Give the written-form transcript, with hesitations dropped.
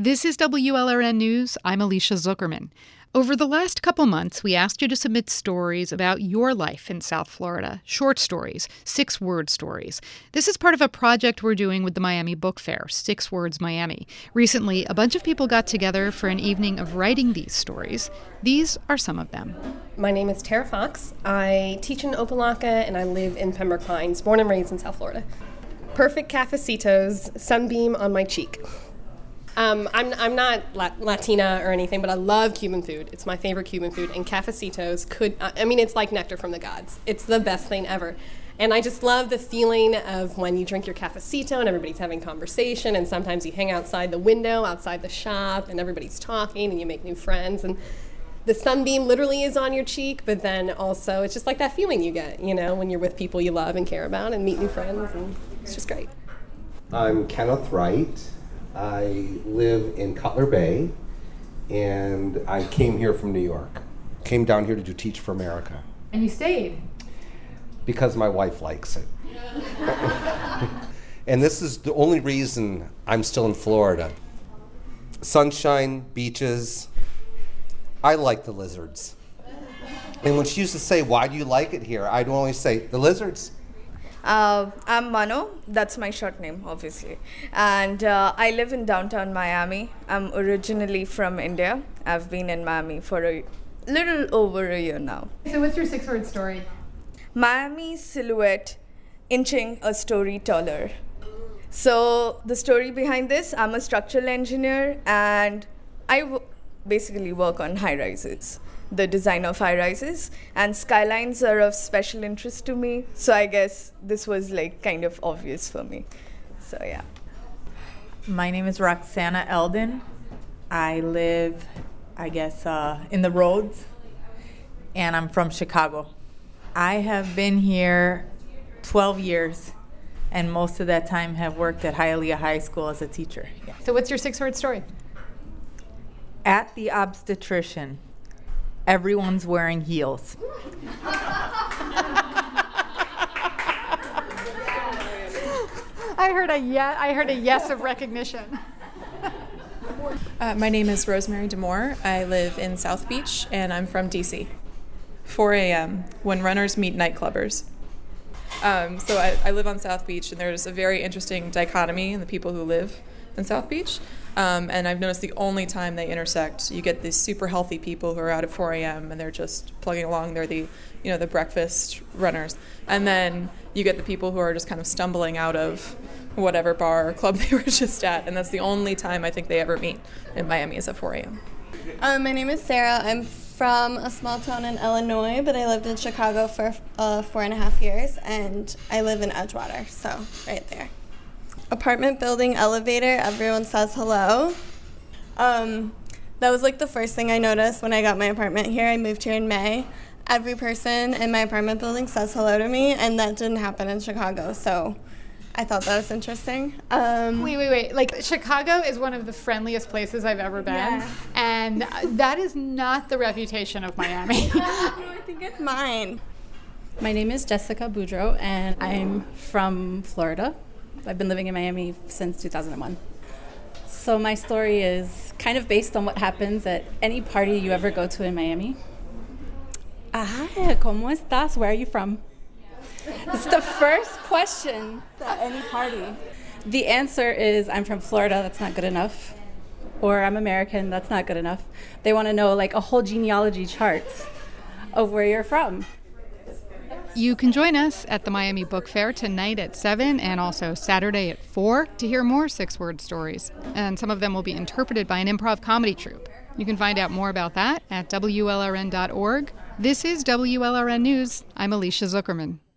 This is WLRN News. I'm Alicia Zuckerman. Over the last couple months, we asked you to submit stories about your life in South Florida. Short stories, 6-word stories. This is part of a project we're doing with the Miami Book Fair, 6 Words Miami. Recently, a bunch of people got together for an evening of writing these stories. These are some of them. My name is Tara Fox. I teach in Opa-locka and I live in Pembroke Pines, born and raised in South Florida. Perfect cafecitos, sunbeam on my cheek. I'm not Latina or anything, but I love Cuban food. It's my favorite Cuban food, and cafecitos it's like nectar from the gods. It's the best thing ever. And I just love the feeling of when you drink your cafecito and everybody's having conversation, and sometimes you hang outside the window, outside the shop, and everybody's talking, and you make new friends, and the sunbeam literally is on your cheek, but then also it's just like that feeling you get, when you're with people you love and care about and meet new friends, and it's just great. I'm Kenneth Wright. I live in Cutler Bay, and I came here from New York. Came down here to do Teach for America. And you stayed? Because my wife likes it. And this is the only reason I'm still in Florida. Sunshine, beaches. I like the lizards. And when she used to say, "Why do you like it here?" I'd only say, "The lizards." I'm Mano, that's my short name, obviously. And I live in downtown Miami. I'm originally from India. I've been in Miami for a little over a year now. So what's your 6-word story? Miami silhouette inching a story taller. So the story behind this, I'm a structural engineer and I basically work on high-rises. The design of high-rises, and skylines are of special interest to me, so I guess this was kind of obvious for me. So yeah. My name is Roxana Eldon. I live, in the roads, and I'm from Chicago. I have been here 12 years, and most of that time have worked at Hialeah High School as a teacher. Yeah. So what's your 6-word story? At the obstetrician. Everyone's wearing heels. I heard a yes of recognition. My name is Rosemary Demore. I live in South Beach, and I'm from DC. 4 a.m. when runners meet nightclubbers. So I live on South Beach, and there's a very interesting dichotomy in the people who live in South Beach. And I've noticed the only time they intersect, you get these super healthy people who are out at 4 a.m. and they're just plugging along. They're the breakfast runners. And then you get the people who are just kind of stumbling out of whatever bar or club they were just at. And that's the only time I think they ever meet in Miami is at 4 a.m. My name is Sarah. I'm from a small town in Illinois, but I lived in Chicago for 4.5 years, and I live in Edgewater, so right there. Apartment building elevator, everyone says hello. That was the first thing I noticed when I got my apartment here. I moved here in May. Every person in my apartment building says hello to me, and that didn't happen in Chicago, so I thought that was interesting. Wait. Chicago is one of the friendliest places I've ever been, yeah. And that is not the reputation of Miami. No, I think it's mine. My name is Jessica Boudreau, and I'm from Florida. I've been living in Miami since 2001. So my story is kind of based on what happens at any party you ever go to in Miami. Hi, ¿cómo estás? Where are you from? It's the first question at any party. The answer is, I'm from Florida, that's not good enough. Or I'm American, that's not good enough. They want to know a whole genealogy chart of where you're from. You can join us at the Miami Book Fair tonight at 7 and also Saturday at 4 to hear more 6-word stories. And some of them will be interpreted by an improv comedy troupe. You can find out more about that at WLRN.org. This is WLRN News. I'm Alicia Zuckerman.